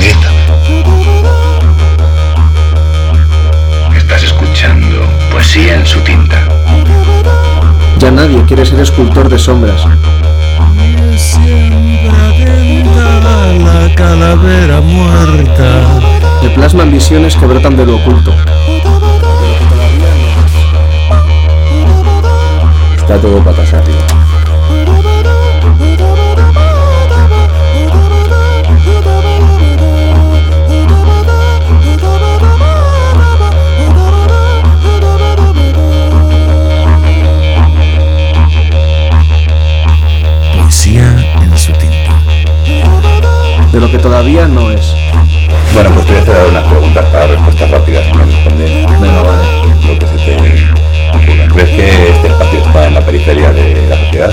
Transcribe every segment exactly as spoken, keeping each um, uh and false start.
planeta. Estás escuchando Poesía en su tinta. Ya nadie quiere ser escultor de sombras. Siempre atenta la calavera muerta. Me plasman visiones que brotan de lo oculto. Está todo patas arriba. De lo que todavía no es. Bueno, pues te voy a hacer unas preguntas para respuestas rápidas y me respondes. Venga, vale. Lo que se te ocurra. ¿Crees que este espacio está en la periferia de la sociedad?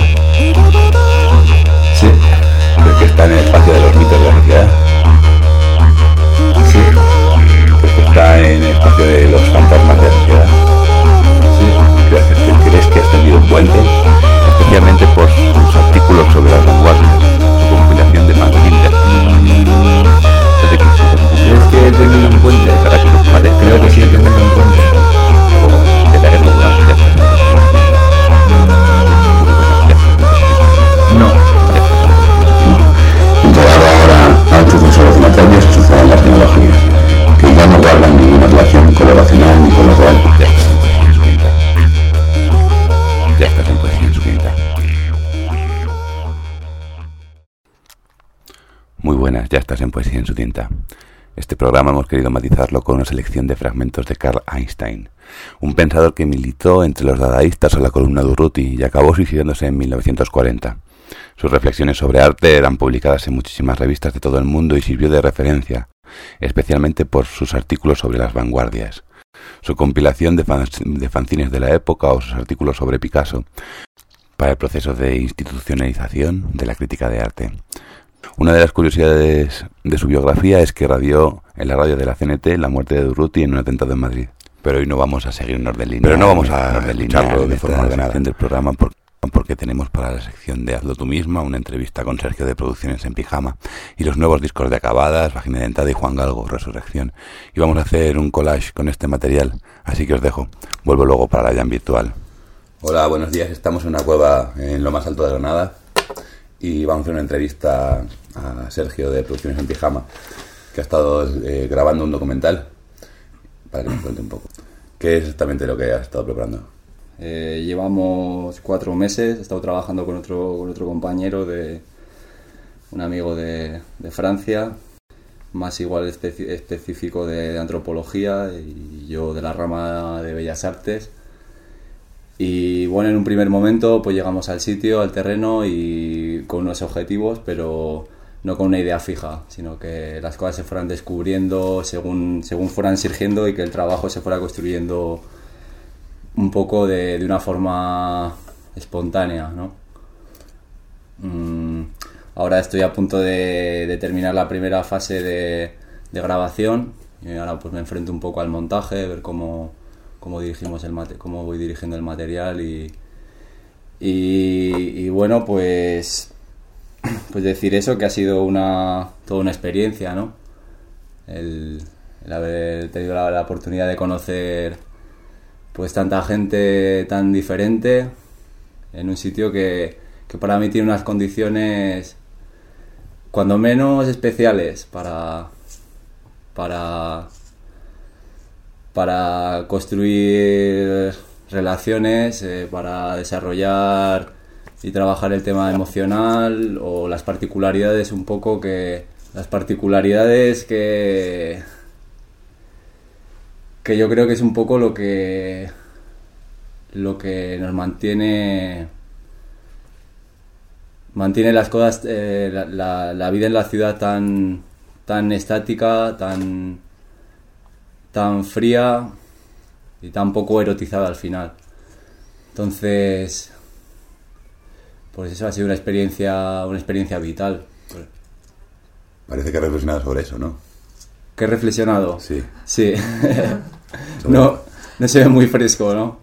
Sí. ¿Crees que está en el espacio de los mitos de la sociedad? Sí. ¿Crees que está en el espacio de los fantasmas de la sociedad? Sí. ¿Crees que, crees que has tendido un puente? Especialmente por sus artículos sobre las vanguardias, su compilación de Mankinder. ¿Crees que he tenido un puente? Para que los padres Creo que sí he tenido un puente. de la época No. Llegado ahora antes de solo cincuenta años se suceden las tecnologías, que ya no guardan ninguna relación con lo racional ni con lo real. Ya estás en Poesía en su tinta. Muy buenas, ya estás en Poesía en su tinta. Este programa hemos querido matizarlo con una selección de fragmentos de Carl Einstein, un pensador que militó entre los dadaístas o la columna de Urruti y acabó suicidándose en mil novecientos cuarenta. Sus reflexiones sobre arte eran publicadas en muchísimas revistas de todo el mundo y sirvió de referencia, especialmente por sus artículos sobre las vanguardias, su compilación de, fan de fanzines de la época o sus artículos sobre Picasso, para el proceso de institucionalización de la crítica de arte. Una de las curiosidades de su biografía es que radió en la radio de la C N T la muerte de Durruti en un atentado en Madrid. Pero hoy no vamos a seguir un orden lineal. Pero no vamos a escucharlo de forma ordenada del programa porque, porque tenemos para la sección de Hazlo tú misma una entrevista con Sergio de Producciones en Pijama y los nuevos discos de Acabadas, Vagina Dentada y Juan Galgo, Resurrección. Y vamos a hacer un collage con este material, así que os dejo. Vuelvo luego para la jam virtual. Hola, buenos días. Estamos en una cueva en lo más alto de Granada y vamos a hacer una entrevista a Sergio de Producciones en Pijama, que ha estado eh, grabando un documental, para que nos cuente un poco. ¿Qué es exactamente lo que has estado preparando? Eh, llevamos cuatro meses, he estado trabajando con otro, con otro compañero, de un amigo de, de Francia, más igual especi- específico de, de antropología, y yo de la rama de Bellas Artes. Y bueno, en un primer momento pues llegamos al sitio, al terreno, y con unos objetivos, pero no con una idea fija, sino que las cosas se fueran descubriendo según, según fueran surgiendo y que el trabajo se fuera construyendo un poco de, de una forma espontánea, ¿no? Mm, ahora estoy a punto de, de terminar la primera fase de, de grabación y ahora pues me enfrento un poco al montaje, ver cómo, cómo dirigimos el mate, cómo voy dirigiendo el material y, y, y bueno, pues pues decir eso, que ha sido una toda una experiencia, ¿no? El, el haber tenido la, la oportunidad de conocer pues tanta gente tan diferente en un sitio que, que para mí tiene unas condiciones cuando menos especiales para para para construir relaciones, eh, para desarrollar y trabajar el tema emocional o las particularidades un poco que las particularidades que que yo creo que es un poco lo que lo que nos mantiene mantiene las cosas eh, la, la, la vida en la ciudad tan tan estática, tan tan fría y tan poco erotizada al final. Entonces, pues eso ha sido una experiencia una experiencia vital. Parece que has reflexionado sobre eso, ¿no? ¿Que he reflexionado? Sí. Sí. no, no se ve muy fresco, ¿no?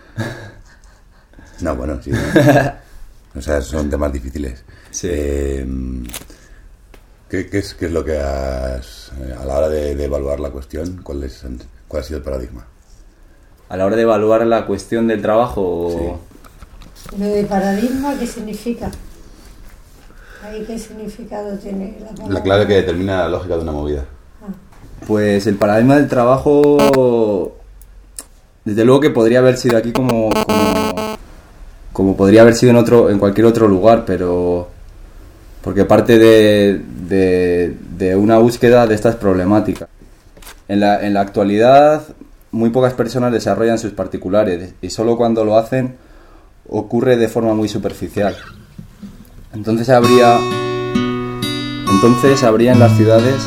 No, bueno, sí. O sea, son temas difíciles. Sí. Eh, ¿Qué, qué, es, ¿Qué es lo que has, eh, a la hora de, de evaluar la cuestión, cuál, es, cuál ha sido el paradigma? A la hora de evaluar la cuestión del trabajo... Sí. Lo de paradigma, ¿qué significa? ¿Ahí qué significado tiene la palabra? La clave que determina la lógica de una movida. Ah. Pues el paradigma del trabajo, desde luego que podría haber sido aquí como, como, como podría haber sido en otro, en cualquier otro lugar, pero porque parte de, de, de una búsqueda de estas problemáticas. En la, en la actualidad, muy pocas personas desarrollan sus particulares y solo cuando lo hacen ocurre de forma muy superficial. Entonces habría, entonces habría en las ciudades.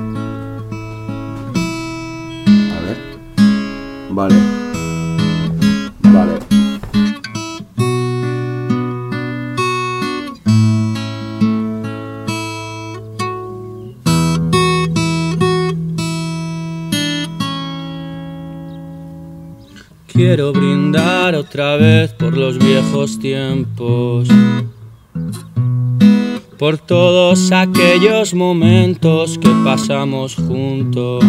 A ver. Vale. Vale. Quiero brindar otra vez por los viejos tiempos, por todos aquellos momentos que pasamos juntos.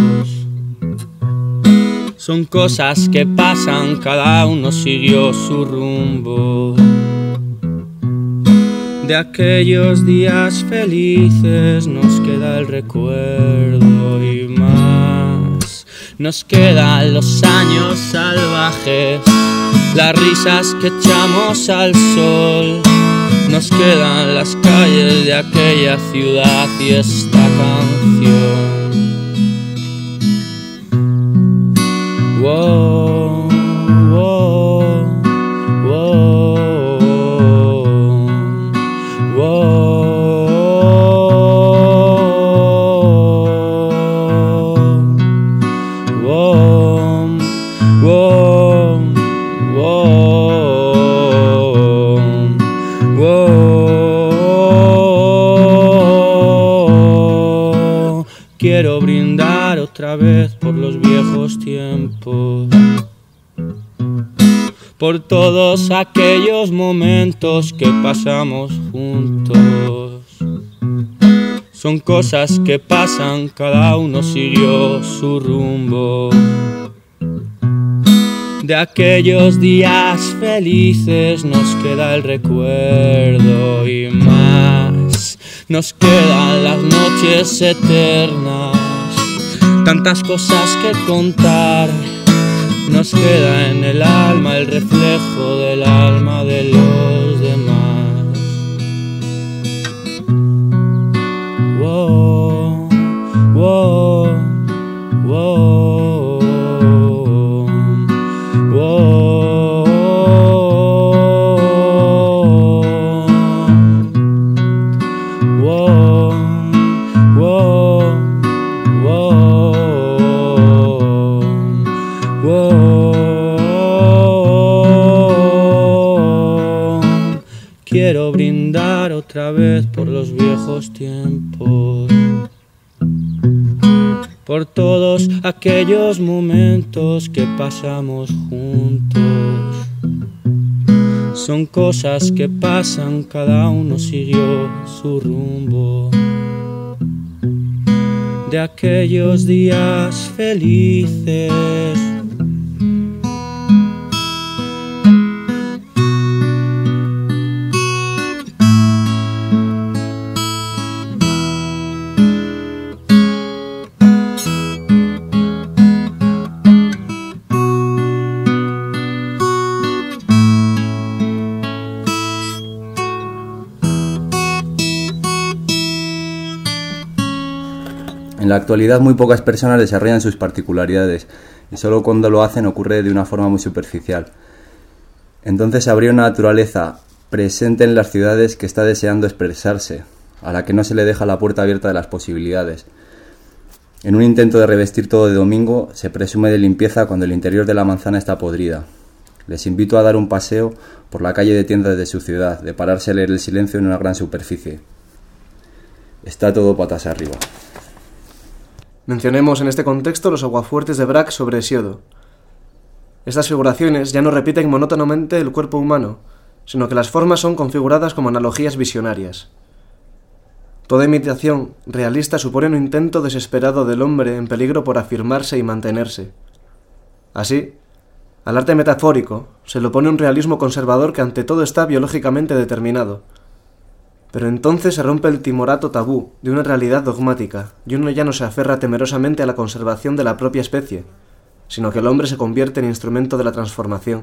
Son cosas que pasan, cada uno siguió su rumbo. De aquellos días felices nos queda el recuerdo y más. Nos quedan los años salvajes, las risas que echamos al sol. Nos quedan las calles de aquella ciudad y esta canción. Wow, wow, wow, wow, wow, wow, wow. Quiero brindar otra vez por los viejos tiempos, por todos aquellos momentos que pasamos juntos. Son cosas que pasan, cada uno siguió su rumbo. De aquellos días felices nos queda el recuerdo y más. Nos quedan las noches eternas, tantas cosas que contar. Nos queda en el alma el reflejo del alma de los demás. Wow, wow, wow, wow, wow, wow, wow, wow. Quiero brindar otra vez por los viejos tiempos, por todos aquellos momentos que pasamos juntos. Son cosas que pasan, cada uno siguió su rumbo. De aquellos días felices. En la actualidad muy pocas personas desarrollan sus particularidades y solo cuando lo hacen ocurre de una forma muy superficial. Entonces habría una naturaleza presente en las ciudades que está deseando expresarse, a la que no se le deja la puerta abierta de las posibilidades. En un intento de revestir todo de domingo, se presume de limpieza cuando el interior de la manzana está podrida. Les invito a dar un paseo por la calle de tiendas de su ciudad, de pararse a leer el silencio en una gran superficie. Está todo patas arriba. Mencionemos en este contexto los aguafuertes de Braque sobre Hesiodo. Estas figuraciones ya no repiten monótonamente el cuerpo humano, sino que las formas son configuradas como analogías visionarias. Toda imitación realista supone un intento desesperado del hombre en peligro por afirmarse y mantenerse. Así, al arte metafórico se le opone un realismo conservador que ante todo está biológicamente determinado. Pero entonces se rompe el timorato tabú de una realidad dogmática, y uno ya no se aferra temerosamente a la conservación de la propia especie, sino que el hombre se convierte en instrumento de la transformación.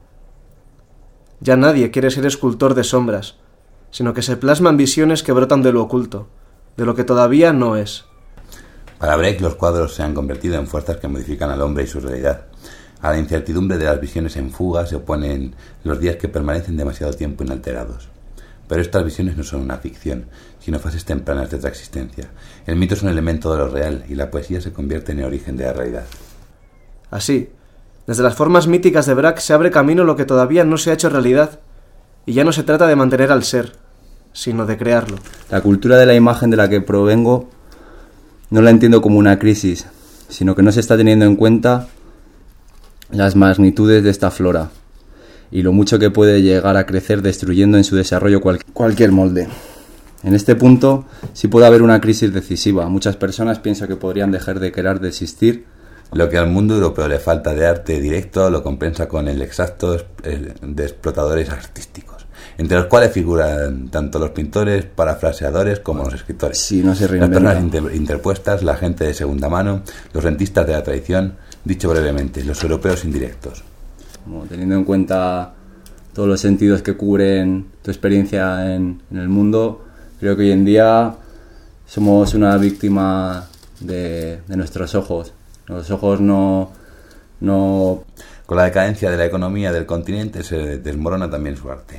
Ya nadie quiere ser escultor de sombras, sino que se plasman visiones que brotan de lo oculto, de lo que todavía no es. Para Brecht, los cuadros se han convertido en fuerzas que modifican al hombre y su realidad. A la incertidumbre de las visiones en fuga se oponen los días que permanecen demasiado tiempo inalterados. Pero estas visiones no son una ficción, sino fases tempranas de otra existencia. El mito es un elemento de lo real y la poesía se convierte en el origen de la realidad. Así, desde las formas míticas de Braque se abre camino lo que todavía no se ha hecho realidad, y ya no se trata de mantener al ser, sino de crearlo. La cultura de la imagen de la que provengo no la entiendo como una crisis, sino que no se está teniendo en cuenta las magnitudes de esta flora y lo mucho que puede llegar a crecer destruyendo en su desarrollo cual, cualquier molde. En este punto sí puede haber una crisis decisiva. Muchas personas piensan que podrían dejar de querer de existir. Lo que al mundo europeo le falta de arte directo lo compensa con el exacto de explotadores artísticos, entre los cuales figuran tanto los pintores parafraseadores como los escritores. Sí, no se las personas inter- interpuestas, la gente de segunda mano, los rentistas de la tradición, dicho brevemente, los europeos indirectos. Como teniendo en cuenta todos los sentidos que cubren tu experiencia en, en el mundo, creo que hoy en día somos una víctima de, de nuestros ojos. Los ojos no, no... Con la decadencia de la economía del continente se desmorona también su arte.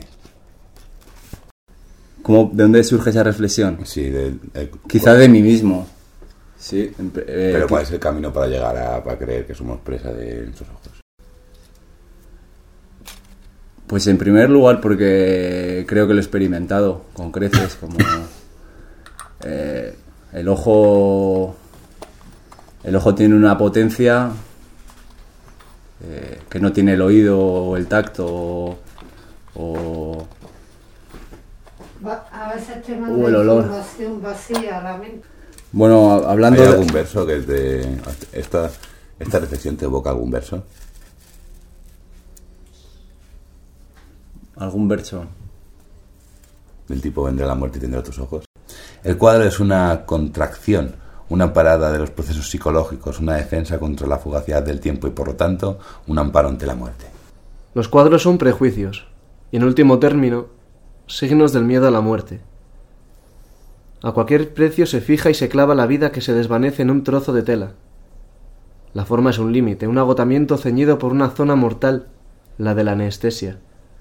¿Cómo, ¿De dónde surge esa reflexión? Sí, de, de, Quizá de mí mismo. Sí, eh, pero ¿cuál es el camino para llegar a para creer que somos presa de nuestros ojos? Pues en primer lugar porque creo que lo he experimentado con creces, como eh, el ojo el ojo tiene una potencia eh, que no tiene el oído o el tacto o, o, A veces te o manda el olor. información vacía a la mente. Bueno, hablando ¿Hay de... algún verso que te, esta, esta reflexión te evoca algún verso? ¿Algún verso? Del tipo vendrá la muerte y tendrá tus ojos. El cuadro es una contracción, una parada de los procesos psicológicos, una defensa contra la fugacidad del tiempo y por lo tanto un amparo ante la muerte. Los cuadros son prejuicios y en último término signos del miedo a la muerte. A cualquier precio se fija y se clava la vida que se desvanece en un trozo de tela. La forma es un límite, un agotamiento ceñido por una zona mortal, la de la anestesia.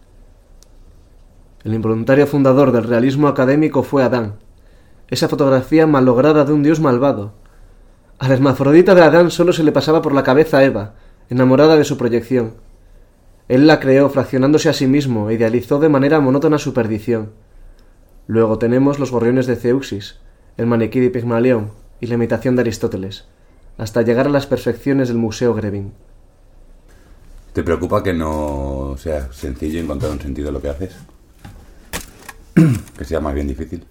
El involuntario fundador del realismo académico fue Adán, esa fotografía malograda de un dios malvado. A la hermafrodita de Adán solo se le pasaba por la cabeza a Eva, enamorada de su proyección. Él la creó fraccionándose a sí mismo e idealizó de manera monótona su perdición. Luego tenemos los gorriones de Zeuxis, el maniquí de Pigmalión y la imitación de Aristóteles, hasta llegar a las perfecciones del Museo Grebin. ¿Te preocupa que no sea sencillo encontrar un sentido a lo que haces? ¿Que sea más bien difícil?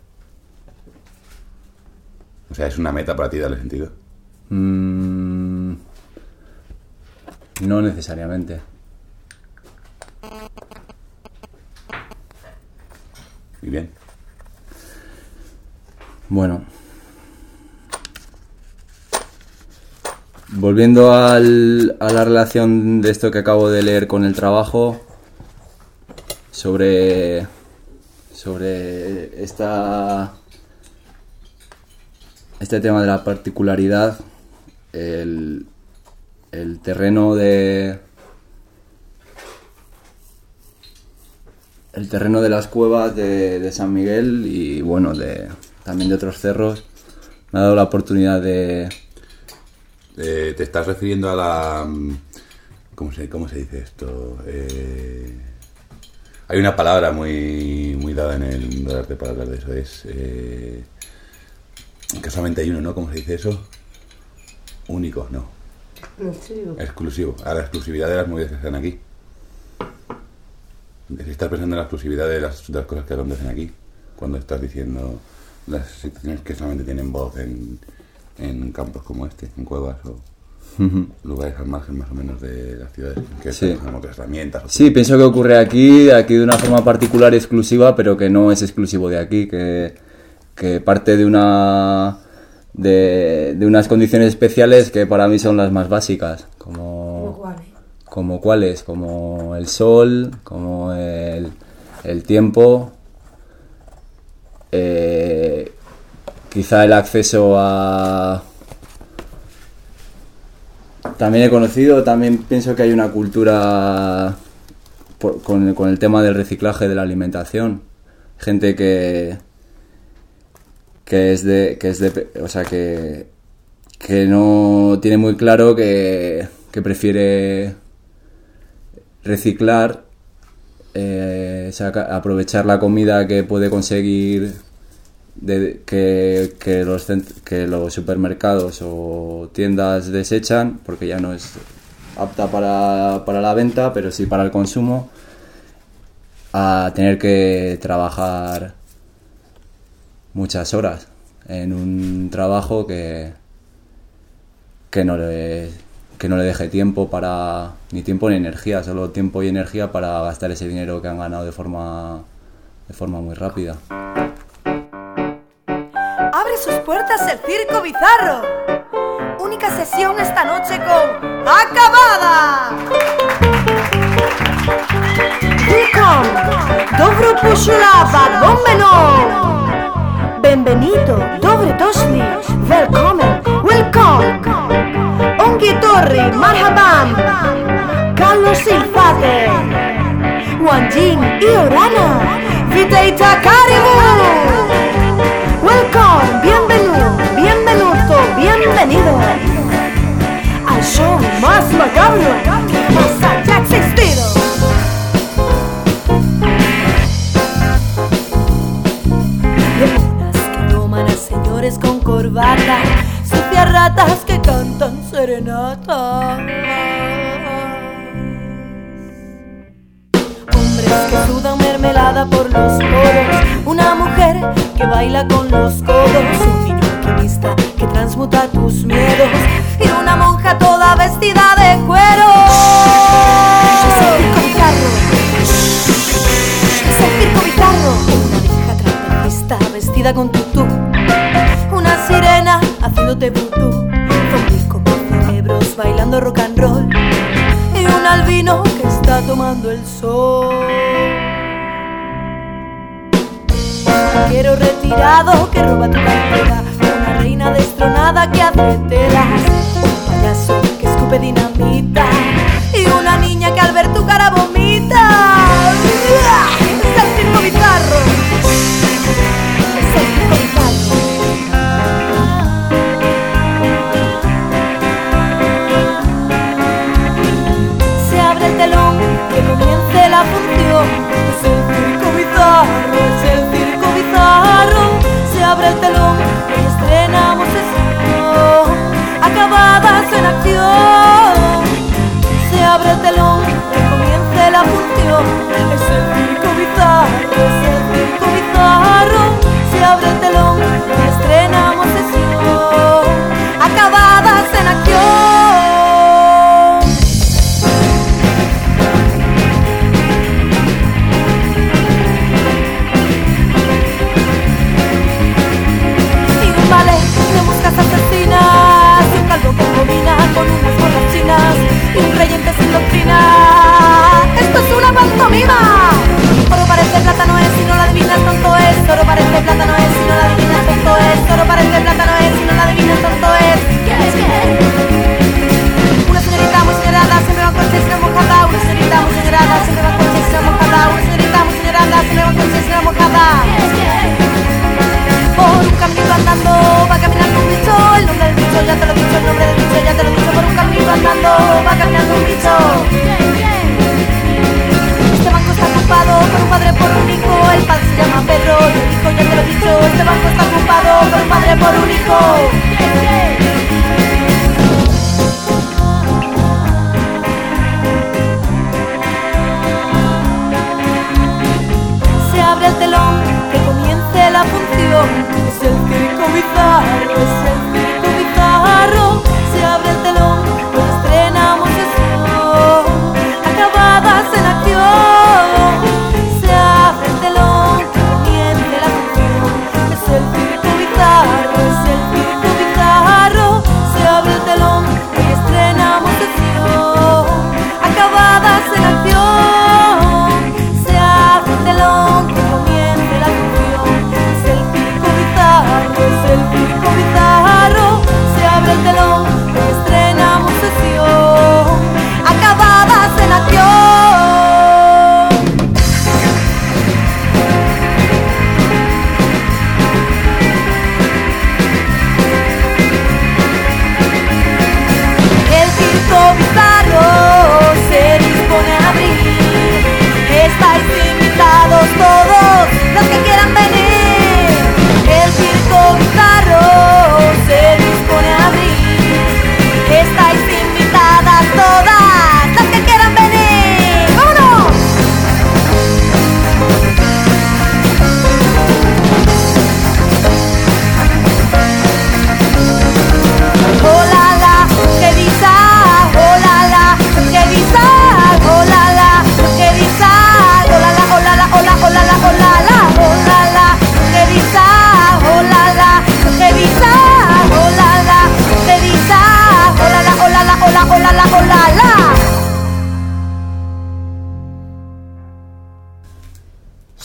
O sea, ¿es una meta para ti darle sentido? Mm, no necesariamente. Muy bien. Bueno. Volviendo al, a la relación de esto que acabo de leer con el trabajo, sobre, sobre esta, este tema de la particularidad, el, el terreno de el terreno de las cuevas de, de San Miguel y bueno, de, también de otros cerros, me ha dado la oportunidad de... Eh, ¿Te estás refiriendo a la... ¿Cómo se, cómo se dice esto? Eh, hay una palabra muy muy dada en el mundo del arte para hablar de eso. Es... Eh, casualmente hay uno, ¿no? ¿Cómo se dice eso? Único, no. Exclusivo. Exclusivo. A la exclusividad de las movidas que están aquí. Si estás pensando en la exclusividad de las, de las cosas que acontecen aquí, cuando estás diciendo las situaciones que solamente tienen voz en, en campos como este, en cuevas o Uh-huh. lugares al margen más o menos de las ciudades, que Sí. tengan otras herramientas. Sí, pienso que ocurre aquí, aquí de una forma particular y exclusiva, pero que no es exclusivo de aquí, que, que parte de una de, de unas condiciones especiales que para mí son las más básicas, como Igual, ¿eh? como cuáles, como el sol, como el, el tiempo, eh, quizá el acceso a... También he conocido, también pienso que hay una cultura por, con, con el tema del reciclaje de la alimentación. Gente que que es de que es de o sea que que no tiene muy claro que, que prefiere reciclar, eh, saca, aprovechar la comida que puede conseguir de, que, que, los cent- que los supermercados o tiendas desechan, porque ya no es apta para, para la venta, pero sí para el consumo, a tener que trabajar muchas horas en un trabajo que, que no le, que no le deje tiempo para ni tiempo ni energía, solo tiempo y energía para gastar ese dinero que han ganado de forma de forma muy rápida. Abre sus puertas el Circo Bizarro. Única sesión esta noche con Acabada. Welcome, dobro poszula bombeno. Benvenuto, dobre došli, welcome, welcome. Ongi torri, marhaban, Carlos Ilfate, Wanjin y Orana, Viteita Karibu. Welcome, bienvenido, bienvenuto, bienvenido al show más macabro que más haya existido. Leonas que toman a señores con corbata, sucias ratas que cantan serenatas, hombres que sudan mermelada por los poros, una mujer que baila con los codos, un niño alquimista que transmuta tus miedos y una monja toda vestida de cuero. Es el circo bizarro. Es el circo bizarro. Una vieja trapecista vestida con tutú, una sirena haciéndote vudú, zombies con cerebros bailando rock and roll y un albino que está tomando el sol. Un quiero retirado que roba tu cartera, una reina destronada que hace telas, un payaso que escupe dinamita y una niña que al ver tu cara vomita. Es el circo bizarro. Es el circo bizarro. Se abre el telón, que comience la función. Es el circo bizarro, es el circo bizarro. Se abre el telón y estrenamos esto, Acabadas en acción.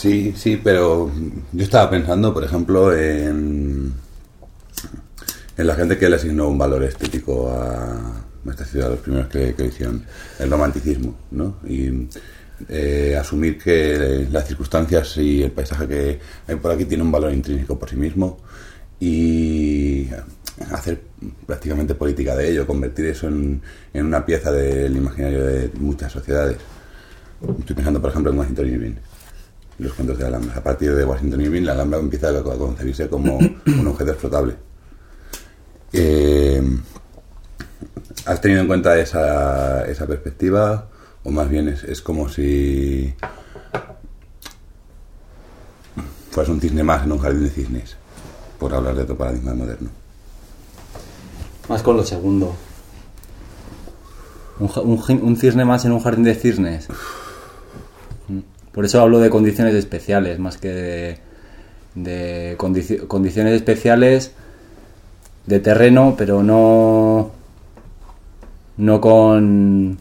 Sí, sí, pero yo estaba pensando, por ejemplo, en, en la gente que le asignó un valor estético a esta ciudad, los primeros que, que hicieron el romanticismo, ¿no? Y eh, asumir que las circunstancias y el paisaje que hay por aquí tiene un valor intrínseco por sí mismo y hacer prácticamente política de ello, convertir eso en, en una pieza del imaginario de muchas sociedades. Estoy pensando, por ejemplo, en Washington Irving, los cuentos de Alhambra. A partir de Washington Irving, la Alhambra empieza a concebirse como un objeto explotable. Eh, ¿Has tenido en cuenta esa, esa perspectiva? O más bien es, es como si fueras un cisne más en un jardín de cisnes, por hablar de otro paradigma moderno. Más con lo segundo. Un, un, un cisne más en un jardín de cisnes. Por eso hablo de condiciones especiales, más que de, de condici- condiciones especiales de terreno, pero no, no con,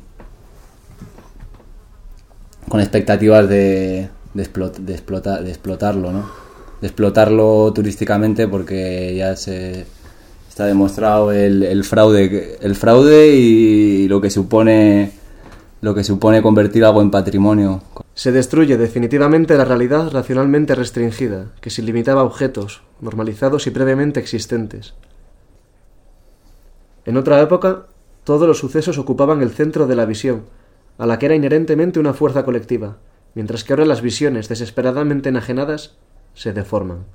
con expectativas de, de, explot, de, explota, de explotarlo, ¿no? De explotarlo turísticamente, porque ya se está demostrado el, el fraude, el fraude y lo que supone, lo que supone convertir algo en patrimonio. Se destruye definitivamente la realidad racionalmente restringida, que se limitaba a objetos, normalizados y previamente existentes. En otra época, todos los sucesos ocupaban el centro de la visión, a la que era inherentemente una fuerza colectiva, mientras que ahora las visiones, desesperadamente enajenadas, se deforman.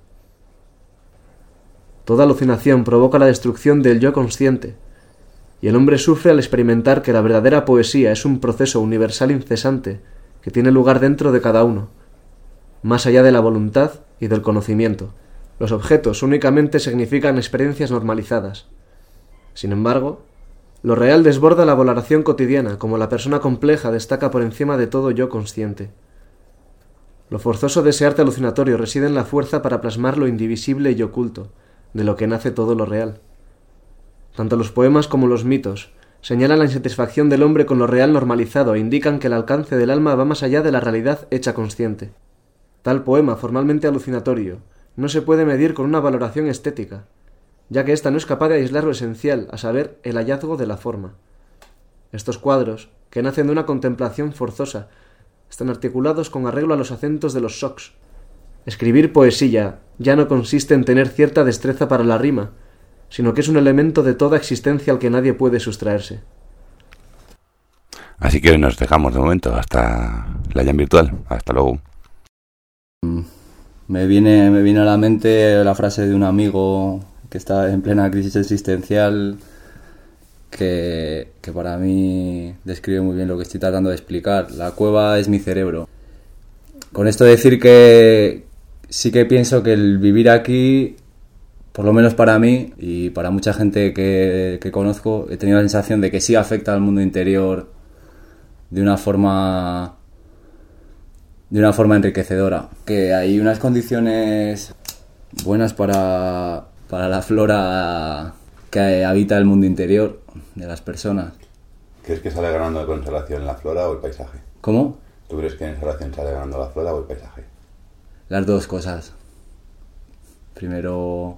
Toda alucinación provoca la destrucción del yo consciente, y el hombre sufre al experimentar que la verdadera poesía es un proceso universal incesante que tiene lugar dentro de cada uno, más allá de la voluntad y del conocimiento. Los objetos únicamente significan experiencias normalizadas. Sin embargo, lo real desborda la valoración cotidiana, como la persona compleja destaca por encima de todo yo consciente. Lo forzoso de ese arte alucinatorio reside en la fuerza para plasmar lo indivisible y oculto, de lo que nace todo lo real. Tanto los poemas como los mitos señalan la insatisfacción del hombre con lo real normalizado e indican que el alcance del alma va más allá de la realidad hecha consciente. Tal poema formalmente alucinatorio no se puede medir con una valoración estética, ya que ésta no es capaz de aislar lo esencial, a saber, el hallazgo de la forma. Estos cuadros, que nacen de una contemplación forzosa, están articulados con arreglo a los acentos de los shoks. Escribir poesía ya no consiste en tener cierta destreza para la rima, sino que es un elemento de toda existencia al que nadie puede sustraerse. Así que hoy nos dejamos de momento hasta la jam virtual. Hasta luego. Me viene, me viene a la mente la frase de un amigo que está en plena crisis existencial que, que para mí describe muy bien lo que estoy tratando de explicar. La cueva es mi cerebro. Con esto decir que sí que pienso que el vivir aquí, por lo menos para mí y para mucha gente que, que conozco, he tenido la sensación de que sí afecta al mundo interior de una forma de una forma enriquecedora. Que hay unas condiciones buenas para, para la flora que habita el mundo interior de las personas. ¿Crees que sale ganando de conservación la flora o el paisaje? ¿Cómo? ¿Tú crees que en conservación sale ganando la flora o el paisaje? Las dos cosas. Primero,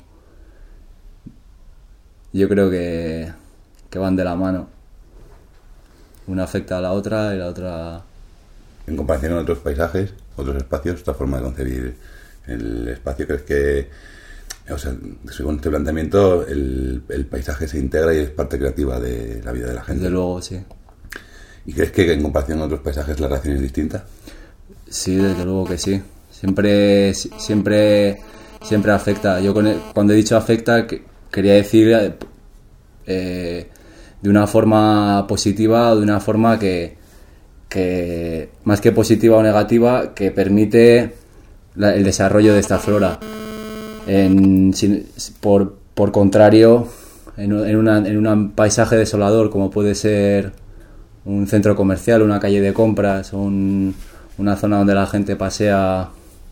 yo creo que, que van de la mano. Una afecta a la otra y la otra... En comparación con otros paisajes, otros espacios, otra forma de concebir el espacio, ¿crees que, o sea, según este planteamiento, el, el paisaje se integra y es parte creativa de la vida de la gente? Desde luego, sí. ¿Y crees que en comparación con otros paisajes la relación es distinta? Sí, desde luego que sí. Siempre, siempre, siempre afecta. Yo con el, cuando he dicho afecta, que, quería decir eh, de una forma positiva o de una forma que, que, más que positiva o negativa, que permite la, el desarrollo de esta flora. En, sin, por, por contrario, en, en, una, en un paisaje desolador como puede ser un centro comercial, una calle de compras, un, una zona donde la gente pasea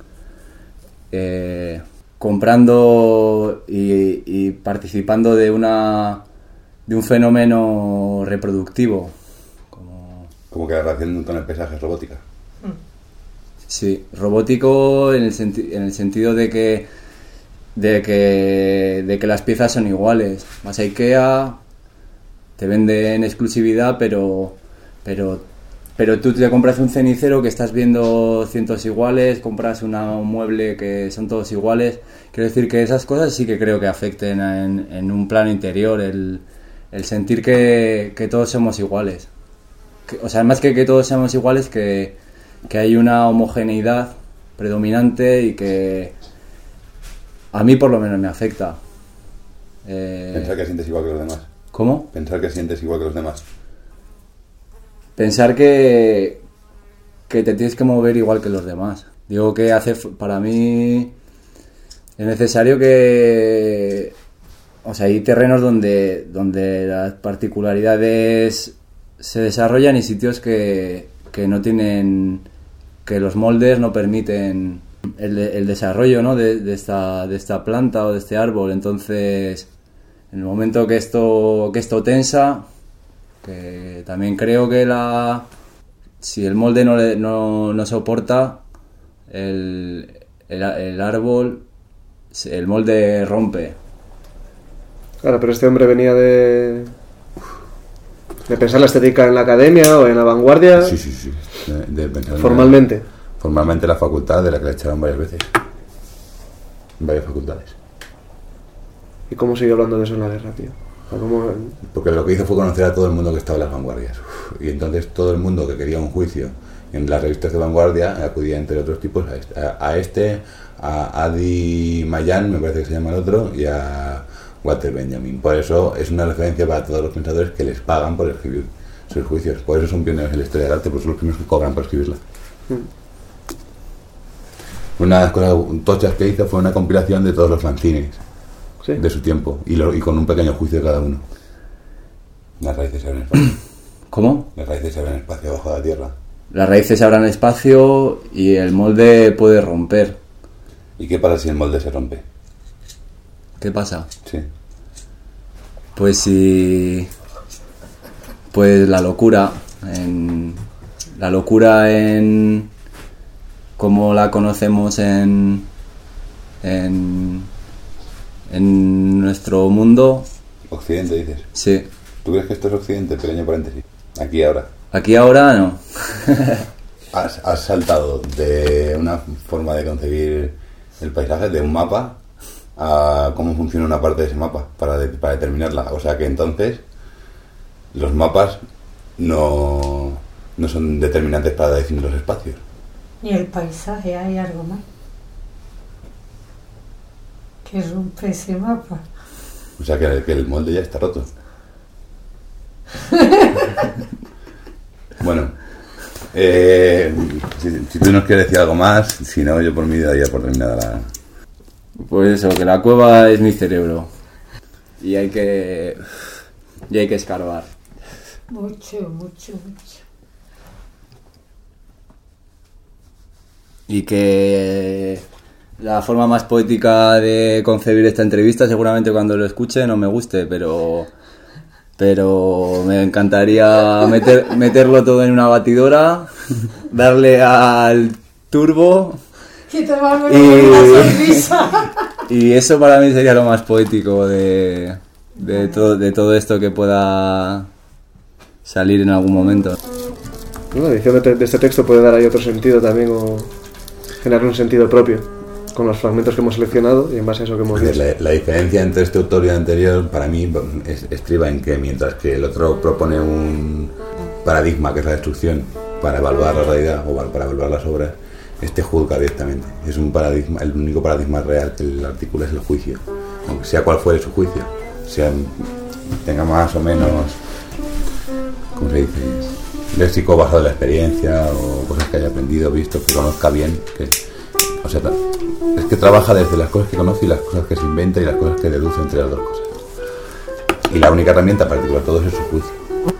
eh, comprando y, y participando de una de un fenómeno reproductivo. Como, como que la relación con el paisaje es robótica. Sí, robótico en el, senti- en el sentido de que, de que de que las piezas son iguales. Vas a Ikea, te venden exclusividad, pero pero pero tú te compras un cenicero que estás viendo cientos iguales, compras una, un mueble que son todos iguales. Quiero decir que esas cosas sí que creo que afecten en, en un plano interior, el, el sentir que, que todos somos iguales. Que, o sea, más que que todos seamos iguales, que, que hay una homogeneidad predominante y que a mí por lo menos me afecta. Eh, Pensar que sientes igual que los demás. ¿Cómo? Pensar que sientes igual que los demás. Pensar que, que te tienes que mover igual que los demás. Digo que hace, para mí es necesario que, o sea, hay terrenos donde, donde las particularidades se desarrollan y sitios que, que no tienen, que los moldes no permiten el, el desarrollo, ¿no? de, de, esta, de esta planta o de este árbol. Entonces, en el momento que esto, que esto tensa, que también creo que la si el molde no, le, no, no soporta el, el, el árbol, el molde rompe. Claro, pero este hombre venía de de pensar la estética en la academia o en la vanguardia. Sí, sí, sí. De, de pensar formalmente. En, formalmente la facultad, de la que le echaron varias veces. En varias facultades. ¿Y cómo siguió hablando de eso en la guerra, tío? ¿Cómo? Porque lo que hizo fue conocer a todo el mundo que estaba en las vanguardias. Uf, y entonces todo el mundo que quería un juicio en las revistas de vanguardia acudía, entre otros tipos, a este, a, a, este, a Adi Mayan, me parece que se llama el otro, y a Walter Benjamin. Por eso es una referencia para todos los pensadores que les pagan por escribir sus juicios. Por eso son pioneros en la historia del arte, porque son los primeros que cobran por escribirla. Mm. Una de las cosas tochas que hizo fue una compilación de todos los fanzines. ¿Sí? De su tiempo, y, lo, y con un pequeño juicio de cada uno. Las raíces se abren espacio. ¿Cómo? Las raíces se abren espacio bajo la tierra. Las raíces se abran espacio y el molde puede romper. ¿Y qué pasa si el molde se rompe? ¿Qué pasa? Sí. Pues si... Pues la locura. En, la locura en... Como la conocemos en... En... En nuestro mundo. Occidente, dices. Sí. ¿Tú crees que esto es Occidente? Pequeño paréntesis. Aquí ahora. Aquí ahora no. has, has saltado de una forma de concebir el paisaje, de un mapa, a cómo funciona una parte de ese mapa para, de, para determinarla. O sea que entonces los mapas no, no son determinantes para definir los espacios. ¿Y el paisaje hay algo más que rompe ese mapa? O sea que, que el molde ya está roto. Bueno, eh, si, si tú nos quieres decir algo más, si no, yo por mí daría por terminada la... Pues eso, que la cueva es mi cerebro y hay que y hay que escarbar. Mucho, mucho, mucho. Y que la forma más poética de concebir esta entrevista, seguramente cuando lo escuche no me guste, pero pero me encantaría meter, meterlo todo en una batidora, darle al turbo y tomarme una sonrisa. Y eso para mí sería lo más poético de, de, todo, de todo esto que pueda salir en algún momento. La edición de, de este texto puede dar ahí otro sentido también, o generar un sentido propio con los fragmentos que hemos seleccionado y en base a eso que hemos visto. La, la diferencia entre este autor y el anterior para mí es, estriba en que mientras que el otro propone un paradigma que es la destrucción para evaluar la realidad o para evaluar las obras, este juzga directamente. Es un paradigma, el único paradigma real que el artículo es el juicio, aunque sea cual fuere su juicio, sea tenga más o menos, ¿cómo se dice?, léxico basado en la experiencia o cosas que haya aprendido, visto, que conozca bien, que, o sea, es que trabaja desde las cosas que conoce y las cosas que se inventa y las cosas que deduce entre las dos cosas. Y la única herramienta para articular todo eso es su juicio.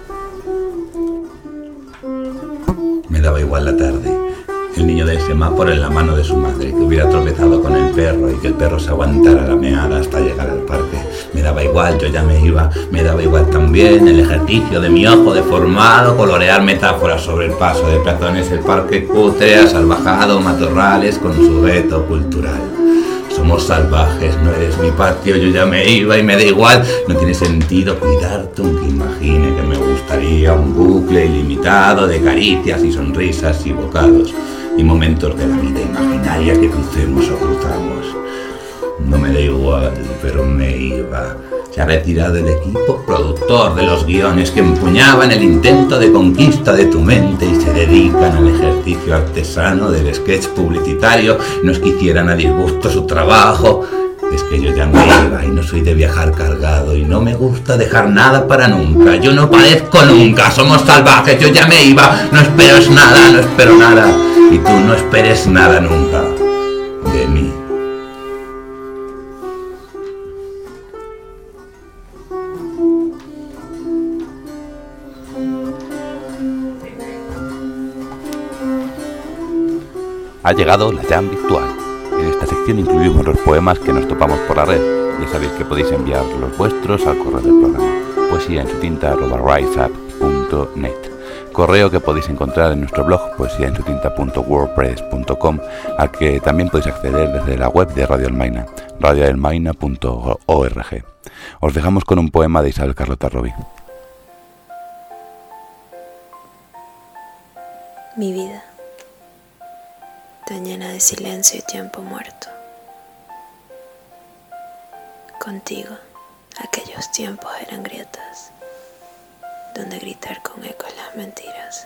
Me daba igual la tarde. El niño del semáforo en la mano de su madre, que hubiera tropezado con el perro y que el perro se aguantara la meada hasta llegar al parque. Me daba igual, yo ya me iba. Me daba igual también el ejercicio de mi ojo deformado, colorear metáforas sobre el paso de peatones, el parque cutre, asalvajado, matorrales con su veto cultural. Somos salvajes, no eres mi patio, yo ya me iba y me da igual. No tiene sentido cuidarte aunque imagine que me gustaría un bucle ilimitado de caricias y sonrisas y bocados y momentos de la vida imaginaria que crucemos o cruzamos. No me da igual, pero me iba. Se ha retirado el equipo productor de los guiones que empuñaban el intento de conquista de tu mente y se dedican al ejercicio artesano del sketch publicitario. No es que hicieran a disgusto su trabajo, es que yo ya me iba y no soy de viajar cargado y no me gusta dejar nada para nunca. Yo no padezco nunca, somos salvajes, yo ya me iba. No esperas nada, no espero nada y tú no esperes nada nunca de mí. Ha llegado la jam virtual. En esta sección incluimos los poemas que nos topamos por la red. Ya sabéis que podéis enviar los vuestros al correo del programa poesía en su tinta arroba riseup punto net, correo que podéis encontrar en nuestro blog poesía en su tinta punto wordpress punto com, al que también podéis acceder desde la web de Radio Almaina, radio almaina punto org. Os dejamos con un poema de Isabel Carlota Robi. Mi vida, tan llena de silencio y tiempo muerto. Contigo, aquellos tiempos eran grietas, donde gritar con ecos las mentiras.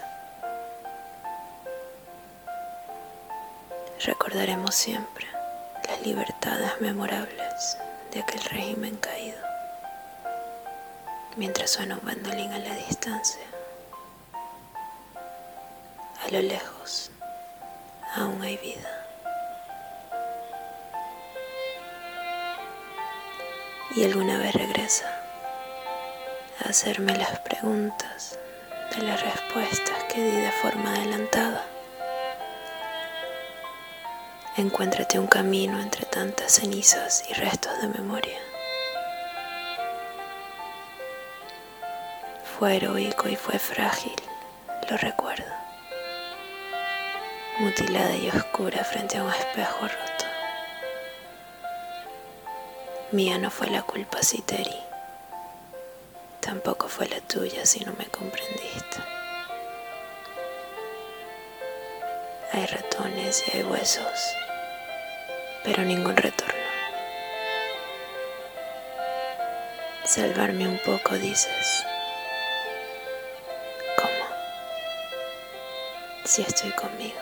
Recordaremos siempre las libertades memorables de aquel régimen caído, mientras suena un bandolín a la distancia. A lo lejos, aún hay vida. Y alguna vez regresa a hacerme las preguntas de las respuestas que di de forma adelantada. Encuéntrate un camino entre tantas cenizas y restos de memoria. Fue heroico y fue frágil, lo recuerdo. Mutilada y oscura frente a un espejo roto. Mía no fue la culpa, Citeri. Tampoco fue la tuya si no me comprendiste. Hay ratones y hay huesos, pero ningún retorno. Salvarme un poco, dices. ¿Cómo? Si estoy conmigo.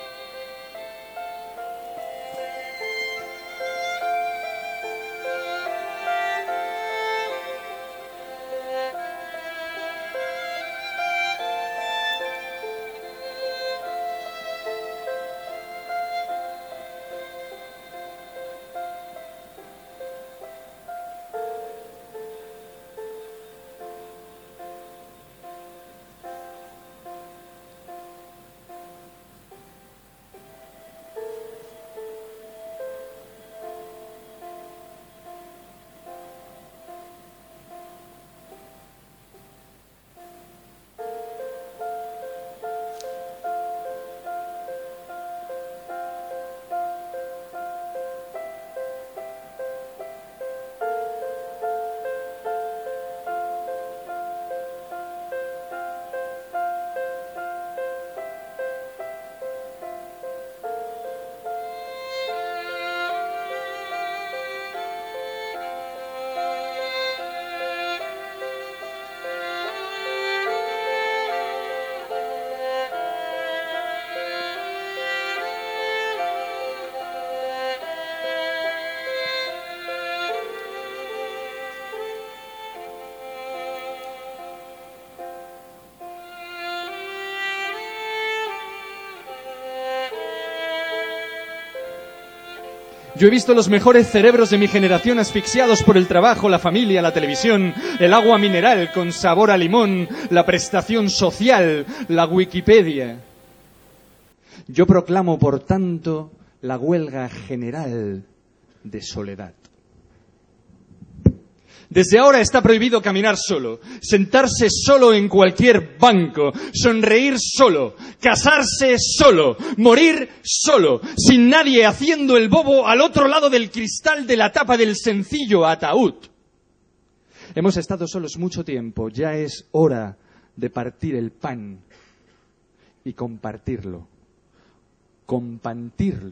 Yo he visto los mejores cerebros de mi generación asfixiados por el trabajo, la familia, la televisión, el agua mineral con sabor a limón, la prestación social, la Wikipedia. Yo proclamo, por tanto, la huelga general de soledad. Desde ahora está prohibido caminar solo, sentarse solo en cualquier banco, sonreír solo, casarse solo, morir solo, sin nadie haciendo el bobo al otro lado del cristal de la tapa del sencillo ataúd. Hemos estado solos mucho tiempo, ya es hora de partir el pan y compartirlo. Compartirlo.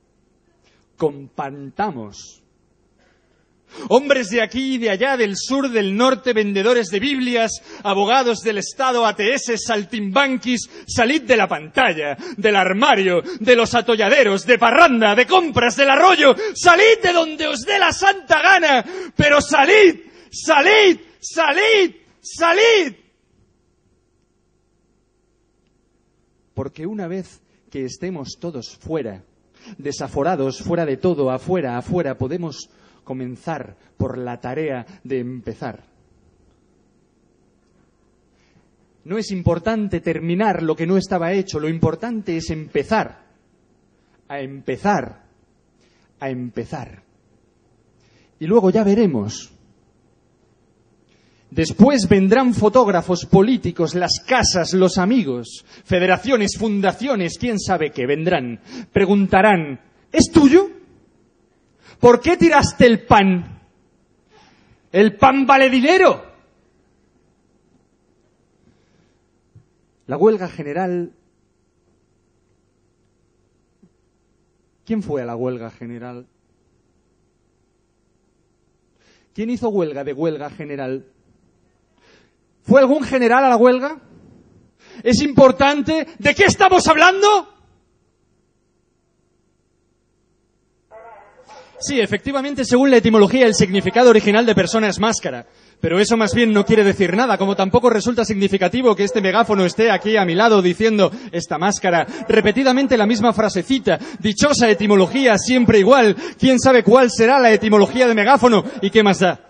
Compantamos. Hombres de aquí y de allá, del sur, del norte, vendedores de Biblias, abogados del Estado, A T S, saltimbanquis, salid de la pantalla, del armario, de los atolladeros, de parranda, de compras, del arroyo, salid de donde os dé la santa gana, pero salid, salid, salid, salid. Porque una vez que estemos todos fuera, desaforados, fuera de todo, afuera, afuera, podemos comenzar por la tarea de empezar. No es importante terminar lo que no estaba hecho, lo importante es empezar, a empezar, a empezar. Y luego ya veremos. Después vendrán fotógrafos, políticos, las casas, los amigos, federaciones, fundaciones, quién sabe qué, vendrán. Preguntarán, ¿es tuyo? ¿Por qué tiraste el pan? ¿El pan vale dinero? La huelga general... ¿Quién fue a la huelga general? ¿Quién hizo huelga de huelga general? ¿Fue algún general a la huelga? ¿Es importante? ¿De qué estamos hablando? Sí, efectivamente, según la etimología, el significado original de persona es máscara. Pero eso más bien no quiere decir nada, como tampoco resulta significativo que este megáfono esté aquí a mi lado diciendo esta máscara, repetidamente la misma frasecita, dichosa etimología, siempre igual. ¿Quién sabe cuál será la etimología de megáfono? ¿Y qué más da?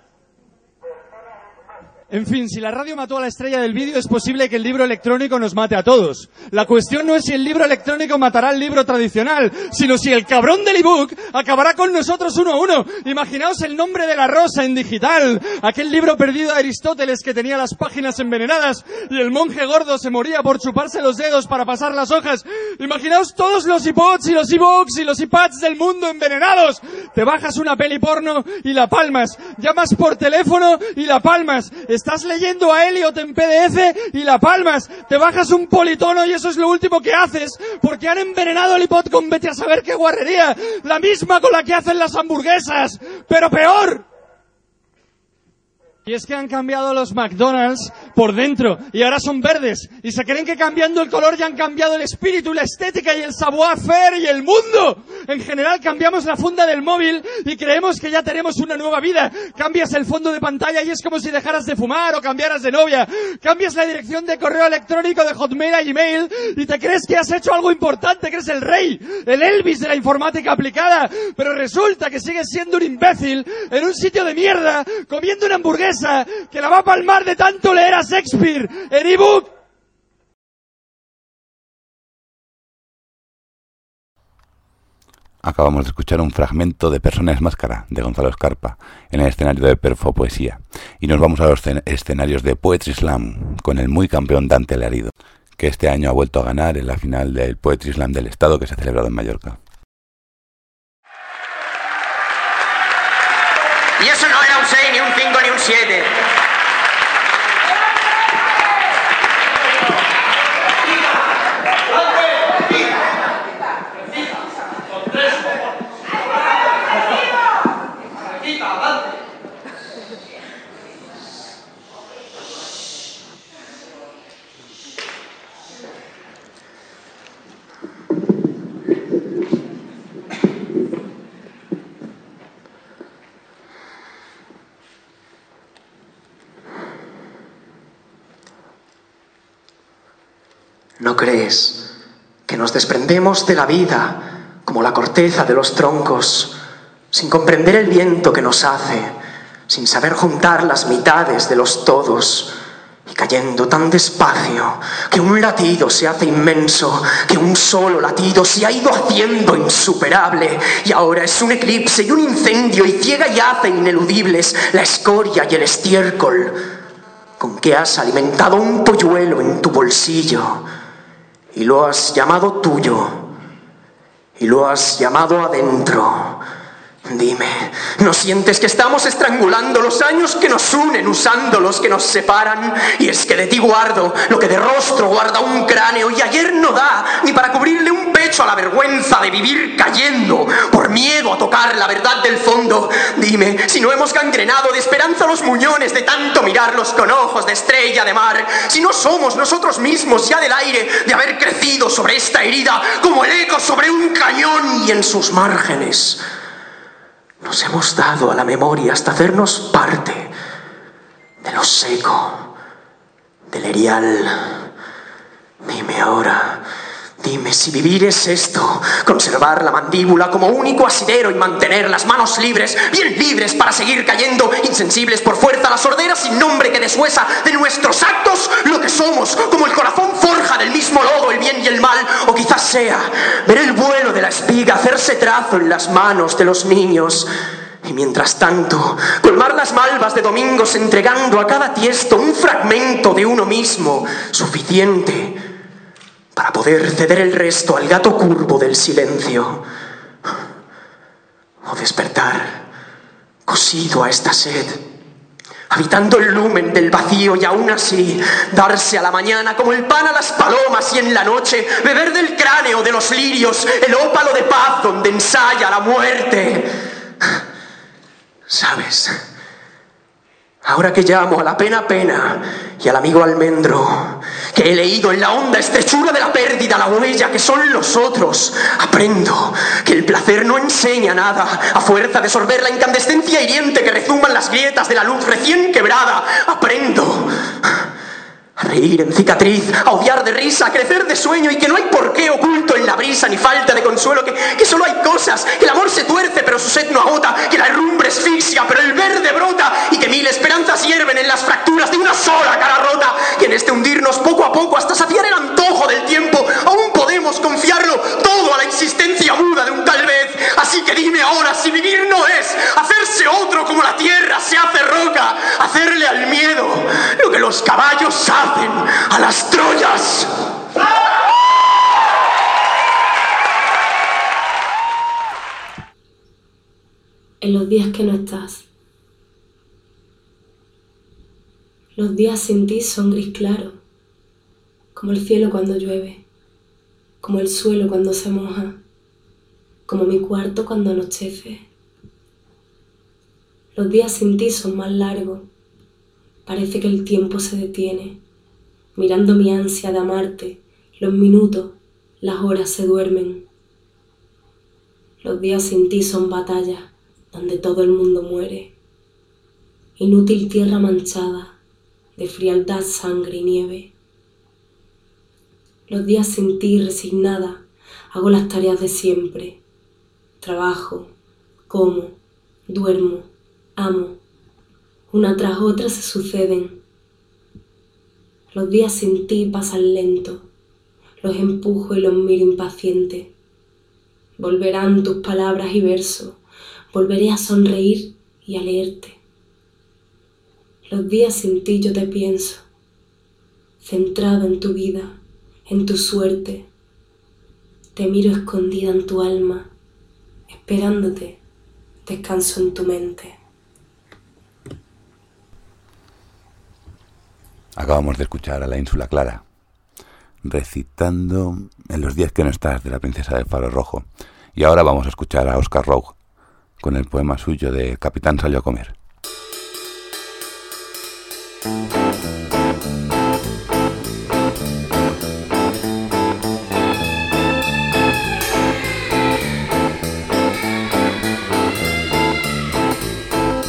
En fin, si la radio mató a la estrella del vídeo, es posible que el libro electrónico nos mate a todos. La cuestión no es si el libro electrónico matará al libro tradicional, sino si el cabrón del ebook acabará con nosotros uno a uno. Imaginaos El nombre de la rosa en digital, aquel libro perdido de Aristóteles que tenía las páginas envenenadas y el monje gordo se moría por chuparse los dedos para pasar las hojas. Imaginaos todos los iPods y los iBooks y los iPads del mundo envenenados. Te bajas una peli porno y la palmas. Llamas por teléfono y la palmas. Estás leyendo a Elliot en P D F y la palmas. Te bajas un politono y eso es lo último que haces, porque han envenenado el iPod con vete a saber qué guarrería. La misma con la que hacen las hamburguesas, pero peor. Y es que han cambiado los McDonald's por dentro y ahora son verdes y se creen que cambiando el color ya han cambiado el espíritu, la estética y el savoir-faire y el mundo. En general cambiamos la funda del móvil y creemos que ya tenemos una nueva vida. Cambias el fondo de pantalla y es como si dejaras de fumar o cambiaras de novia. Cambias la dirección de correo electrónico de Hotmail a Gmail y te crees que has hecho algo importante, que eres el rey, el Elvis de la informática aplicada. Pero resulta que sigues siendo un imbécil en un sitio de mierda comiendo una hamburguesa que la va a palmar de tanto leer a Shakespeare en ebook. Acabamos de escuchar un fragmento de Personas Máscara, de Gonzalo Escarpa, en el escenario de Perfo Poesía. Y nos vamos a los escenarios de Poetry Slam, con el muy campeón Dante Alarido, que este año ha vuelto a ganar en la final del Poetry Slam del Estado que se ha celebrado en Mallorca. Y eso no era un seis, ni un cinco, ni un siete. ¿No crees que nos desprendemos de la vida como la corteza de los troncos, sin comprender el viento que nos hace, sin saber juntar las mitades de los todos, y cayendo tan despacio que un latido se hace inmenso, que un solo latido se ha ido haciendo insuperable, y ahora es un eclipse y un incendio, y ciega y hace ineludibles la escoria y el estiércol con que has alimentado un polluelo en tu bolsillo, y lo has llamado tuyo, y lo has llamado adentro. Dime, ¿no sientes que estamos estrangulando los años que nos unen usando los que nos separan? Y es que de ti guardo lo que de rostro guarda un cráneo, y ayer no da ni para cubrirle un pecho a la vergüenza de vivir cayendo por miedo a tocar la verdad del fondo. Dime, si no hemos gangrenado de esperanza los muñones de tanto mirarlos con ojos de estrella de mar, si no somos nosotros mismos ya del aire de haber crecido sobre esta herida como el eco sobre un cañón, y en sus márgenes nos hemos dado a la memoria hasta hacernos parte de lo seco, del erial. Dime ahora, dime si vivir es esto, conservar la mandíbula como único asidero y mantener las manos libres, bien libres para seguir cayendo, insensibles por fuerza a la sordera sin nombre que deshuesa de nuestros actos lo que somos, como el corazón forja del mismo lodo el bien y el mal, o quizás sea ver el vuelo de la espiga hacerse trazo en las manos de los niños, y mientras tanto colmar las malvas de domingos entregando a cada tiesto un fragmento de uno mismo, suficiente para poder ceder el resto al gato curvo del silencio, o despertar cosido a esta sed, habitando el lumen del vacío, y aún así darse a la mañana como el pan a las palomas, y en la noche beber del cráneo de los lirios el ópalo de paz donde ensaya la muerte. ¿Sabes? Ahora que llamo a la pena pena y al amigo almendro, que he leído en la honda estrechura de la pérdida la huella que son los otros, aprendo que el placer no enseña nada a fuerza de sorber la incandescencia hiriente que rezuman las grietas de la luz recién quebrada. Aprendo a reír en cicatriz, a odiar de risa, a crecer de sueño, y que no hay porqué oculto en la brisa ni falta de consuelo, que, que solo hay cosas, que el amor se tuerce pero su sed no agota, que la herrumbre asfixia pero el verde brota, y que mil esperanzas hierven en las fracturas de una sola cara rota, que en este hundirnos poco a poco hasta saciar el antojo del tiempo aún podemos confiarlo todo a la insistencia muda de un tal vez. Así que dime ahora si vivir no es hacerse otro como la tierra se hace roca, hacerle al miedo lo que los caballos hacen a las Troyas. En los días que no estás, los días sin ti son gris claro, como el cielo cuando llueve, como el suelo cuando se moja, como mi cuarto cuando anochece. Los días sin ti son más largos, parece que el tiempo se detiene, mirando mi ansia de amarte, los minutos, las horas se duermen. Los días sin ti son batallas donde todo el mundo muere, inútil tierra manchada de frialdad, sangre y nieve. Los días sin ti, resignada, hago las tareas de siempre, trabajo, como, duermo, amo, una tras otra se suceden. Los días sin ti pasan lento, los empujo y los miro impaciente. Volverán tus palabras y versos, volveré a sonreír y a leerte. Los días sin ti yo te pienso, centrado en tu vida, en tu suerte. Te miro escondida en tu alma, esperándote, descanso en tu mente. Acabamos de escuchar a la Ínsula Clara recitando En los días que no estás de la princesa del Faro Rojo, y ahora vamos a escuchar a Oscar Rogue con el poema suyo de El capitán salió a comer.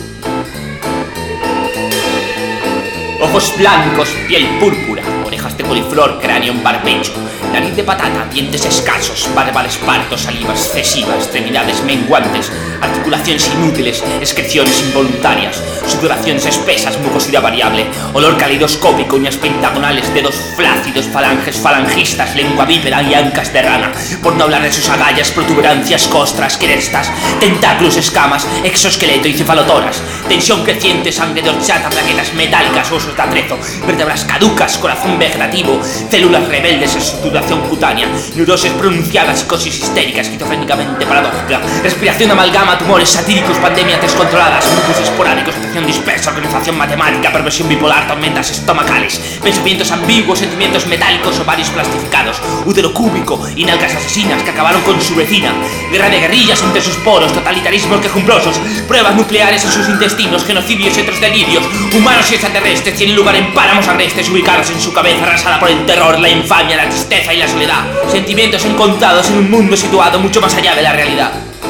Ojos blancos, piel púrpura, orejas de coliflor, cráneo en barbecho, nariz de patata, dientes escasos, barba de esparto, saliva excesiva, extremidades menguantes, articulaciones inútiles, excreciones involuntarias, sudoraciones espesas, mucosidad variable, olor caleidoscópico, uñas pentagonales, dedos flácidos, falanges falangistas, lengua bípeda y ancas de rana, por no hablar de sus agallas, protuberancias, costras, crestas, tentáculos, escamas, exoesqueleto y cefalotoras, tensión creciente, sangre de horchata, plaquetas metálicas, huesos de atrezo, vértebras caducas, corazón vegetativo, células rebeldes, estructuración cutánea, neurosis pronunciada, psicosis histérica, esquizofrénicamente paradójica, respiración amalgama, tumores satíricos, pandemias descontroladas, grupos esporádicos, situación dispersa, organización matemática, perversión bipolar, tormentas estomacales, pensamientos ambiguos, sentimientos metálicos, ovarios plastificados, útero cúbico y nalgas asesinas que acabaron con su vecina, guerra de guerrillas entre sus poros, totalitarismos quejumbrosos, pruebas nucleares en sus intestinos, genocidios y otros delirios, humanos y extraterrestres tienen lugar en páramos agrestes ubicados en su cabeza arrasada por el terror, la infamia, la tristeza y la soledad, sentimientos encontrados en un mundo situado mucho más allá de la realidad.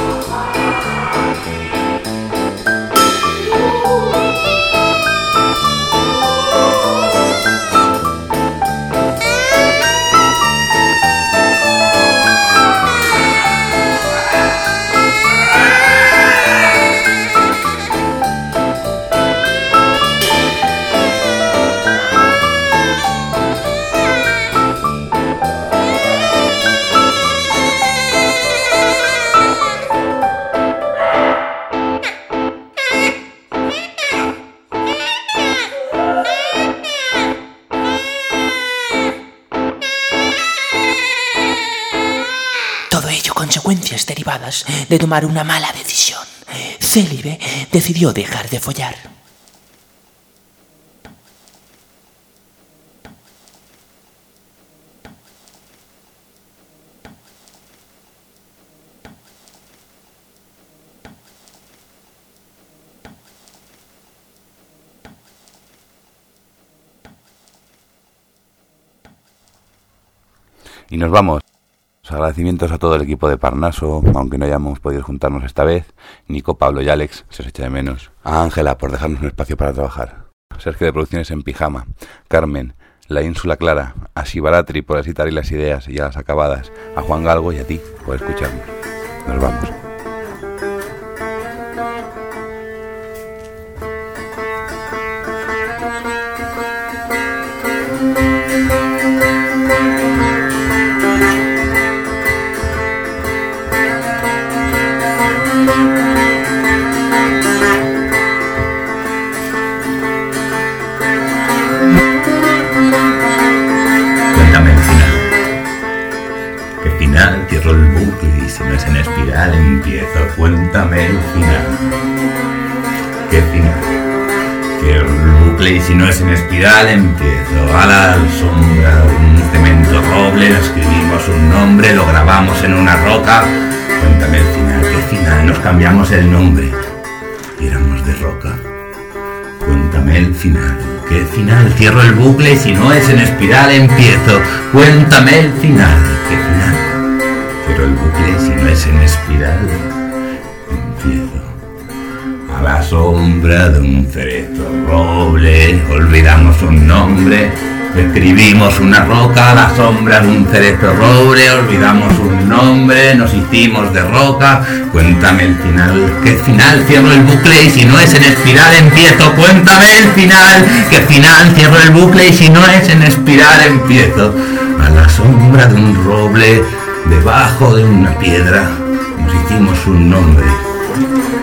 Consecuencias derivadas de tomar una mala decisión. Célibe decidió dejar de follar. Y nos vamos. Agradecimientos a todo el equipo de Parnaso, aunque no hayamos podido juntarnos esta vez. Nico, Pablo y Alex, se os echa de menos. A Ángela por dejarnos un espacio para trabajar. Sergio de Producciones en Pijama. Carmen, La Ínsula Clara. A Shivaratri por excitar y las ideas y a las acabadas. A Juan Galgo y a ti por escucharnos. Nos vamos. Cierro el bucle y si no es en espiral empiezo. Cuéntame el final. ¿Qué final? Cierro el bucle y si no es en espiral empiezo. A la sombra de un cemento roble escribimos un nombre, lo grabamos en una roca. Cuéntame el final. ¿Qué final? Nos cambiamos el nombre y éramos de roca. Cuéntame el final. ¿Qué final? Cierro el bucle y si no es en espiral empiezo. Cuéntame el final. ¿Qué final? Cierro el bucle y si no es en espiral empiezo. A la sombra de un cerezo roble olvidamos un nombre, escribimos una roca. A la sombra de un cerezo roble olvidamos un nombre, nos hicimos de roca. Cuéntame el final. ¿Qué final? Cierro el bucle y si no es en espiral empiezo. Cuéntame el final. ¿Qué final? Cierro el bucle y si no es en espiral empiezo. A la sombra de un roble, debajo de una piedra, nos hicimos un nombre.